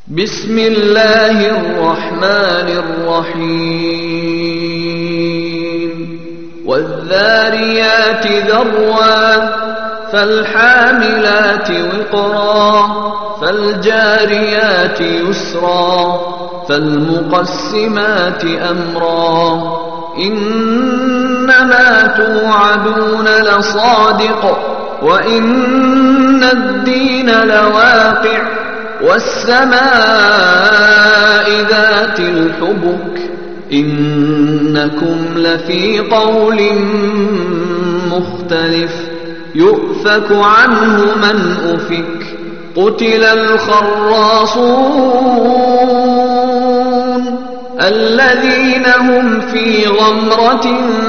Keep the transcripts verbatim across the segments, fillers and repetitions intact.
بسم الله الرحمن الرحيم والذاريات ذروا فالحاملات وقرا فالجاريات يسرا فالمقسمات أمرا إنما توعدون لصادق وإن الدين لواقع والسماء ذات الحبك إنكم لفي قول مختلف يؤفك عنه من أفك قتل الخراصون الذين هم في غمرة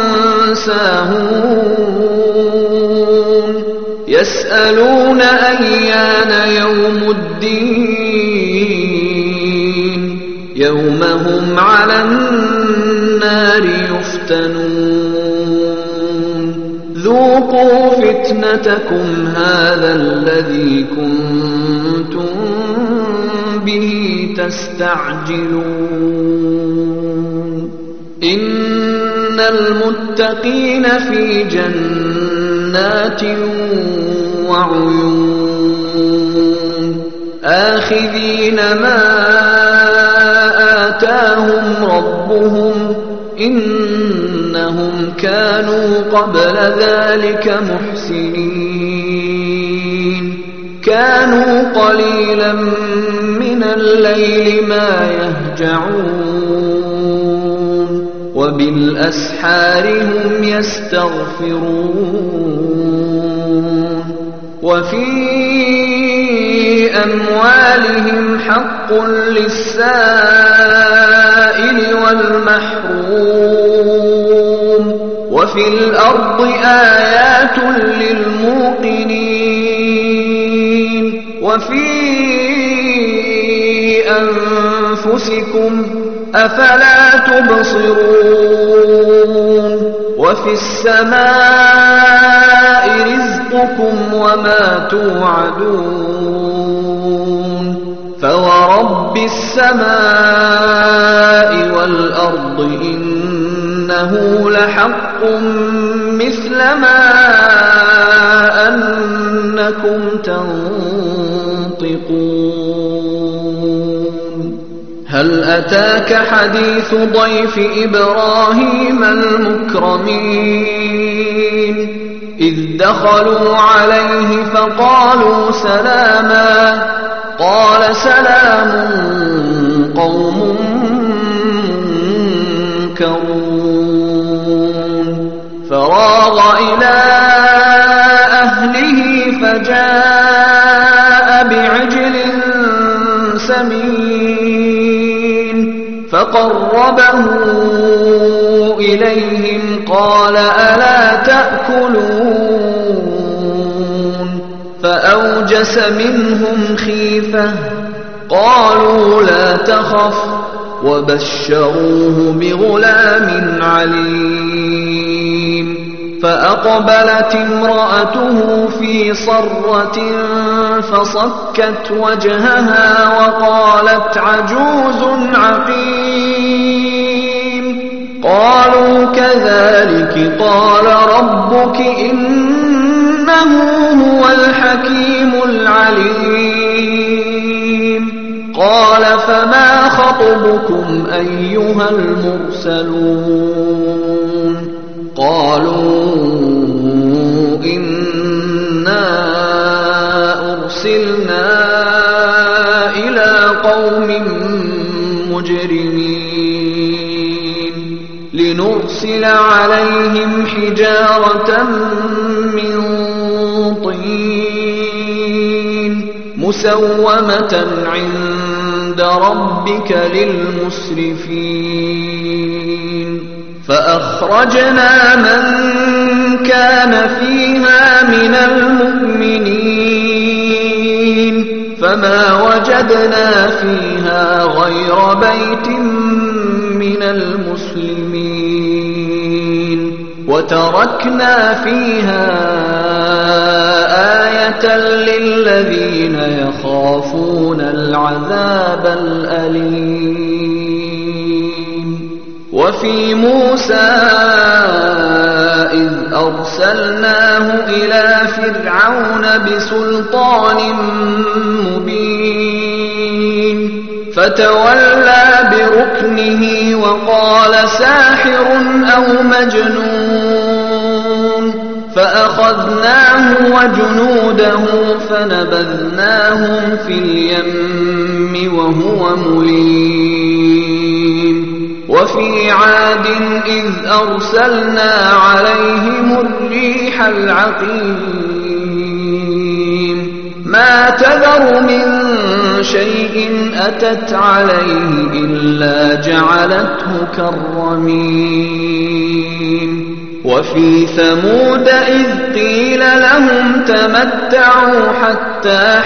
ساهون يسألون أيان يوم الدين يوم هم على النار يفتنون ذوقوا فتنتكم هذا الذي كنتم به تستعجلون إن المتقين في جنات وعيون آخذين ما آتاهم ربهم إنهم كانوا قبل ذلك محسنين كانوا قليلا من الليل ما يهجعون وبالأسحار هم يستغفرون وفي أموالهم حق للسائل والمحروم وفي الأرض آيات للموقنين وفي أنفسكم أفلا تبصرون وفي السماء رزقكم وما توعدون فورب السماء والأرض إنه لحق مثل ما أنكم تنطقون هل أتاك حديث ضيف إبراهيم المكرمين إذ دخلوا عليه فقالوا سلاما قال سلام قوم منكرون فراغ إلى أهله فجاء بعجل سمين فقربه إليهم قال ألا تأكلون فأوجس منهم خيفة قالوا لا تخف وبشروه بغلام عليم فأقبلت امرأته في صرة فصكت وجهها وقالت عجوز عقيم قالوا كذلك قال ربك إنه هو الحكيم العليم قال فما خطبكم أيها المرسلون قالوا إنا أرسلنا إلى قوم مجرمين لنرسل عليهم حجارة من طين مسومة عند ربك للمسرفين فأخرجنا من كان فيها من المؤمنين فما وجدنا فيها غير بيت من المسلمين وتركنا فيها آية آية للذين يخافون العذاب الأليم. وفي موسى إذ أرسلناه إلى فرعون بسلطان مبين فتولى بركنه وقال ساحر أو مجنون فأخذناه وجنوده فنبذناهم في اليم وهو مليم. وفي عاد إذ أرسلنا عليهم الريح العقيم ما تذر من شيء أتت عليه إلا جعلته كالرميم. وفي ثمود إذ قيل لهم تمتعوا حتى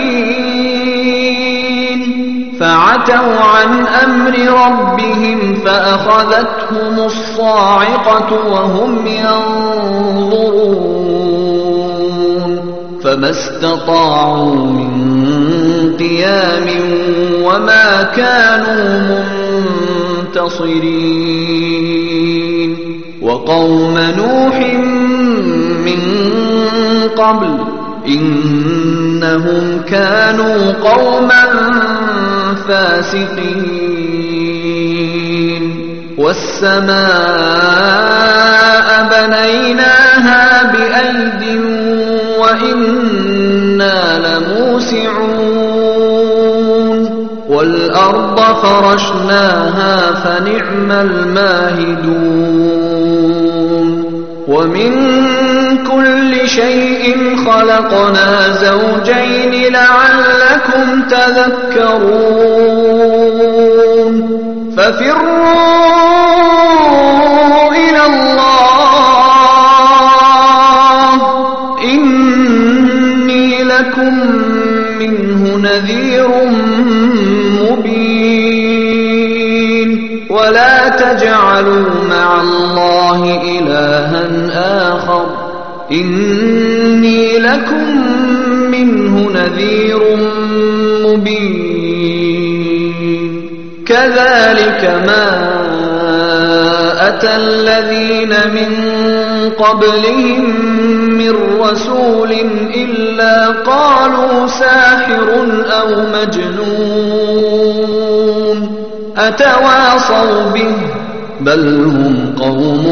حين فعتوا عن أمر ربهم فأخذتهم الصاعقة وهم ينظرون فما استطاعوا من قيام وما كانوا منتصرين. وقوم نوح من قبل إنهم كانوا قوما فاسقين. والسماء بنيناها بأيد وإنا لموسعون. والأرض فرشناها فنعم الماهدون. ومن كل شيء خلقنا زوجين لعلكم تذكرون. ففروا إلى الله إني لكم منه نذير مبين. ولا تجعلوا مع الله إلها آخر إني لكم منه نذير مبين. كذلك ما أتى الذين من قبلهم من رسول إلا قالوا ساحر أو مجنون أتواصوا به بل هم قوم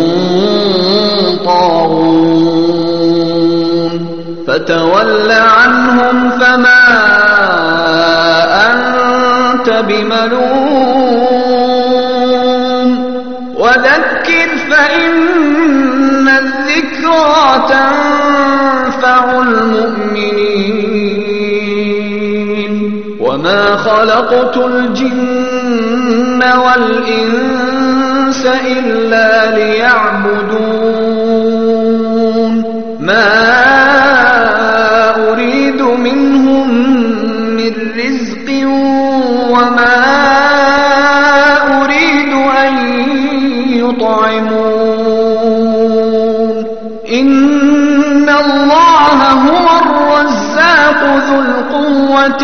طاغون. فتول عنهم فما أنت بملوم وذكر فإن الذكرى تنفع المؤمنين. وما خلقت الجن والإنس إلا ليعبدون ما أريد منهم من رزق وما أريد أن يطعمون. إن الله هو الرزاق ذو القوة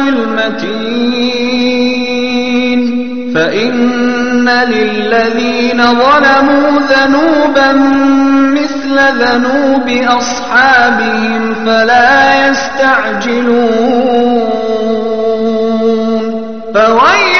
المتين. فإن للذين ظلموا ذنوبا مثل ذنوب أصحابهم فلا يستعجلون. فويل